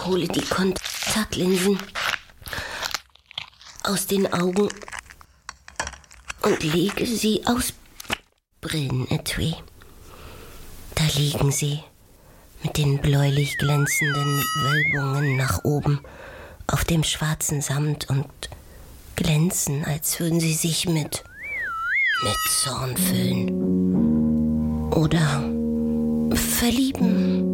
hole die Kontaktlinsen aus den Augen und lege sie aufs Brillenetui. Da liegen sie mit den bläulich glänzenden Wölbungen nach oben auf dem schwarzen Samt und glänzen, als würden sie sich mit Zorn füllen oder verlieben.